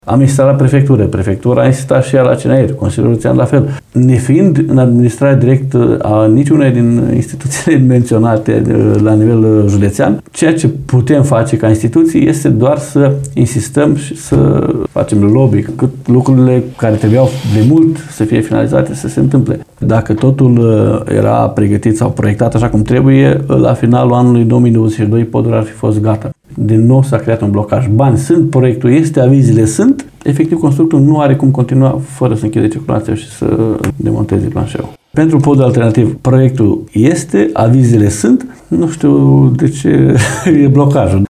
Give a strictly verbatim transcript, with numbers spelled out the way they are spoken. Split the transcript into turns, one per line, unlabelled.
Am insistat la prefectură, prefectura a insistat și ea la C N A R, Consiliul Județean la fel. Nefiind în administrarea directă a niciunei din instituțiile menționate la nivel județean, ceea ce putem face ca instituții este doar să insistăm și să facem lobby, cât lucrurile care trebuiau de mult să fie finalizate să se întâmple. Dacă totul era pregătit sau proiectat așa cum trebuie, la finalul anului două mii douăzeci și doi podul ar fi fost gata. Din nou s-a creat un blocaj. Bani sunt, proiectul este, avizile sunt, efectiv constructul nu are cum continua fără să închide circulația și să demonteze planșeul. Pentru podul alternativ, proiectul este, avizile sunt, nu știu de ce e blocajul.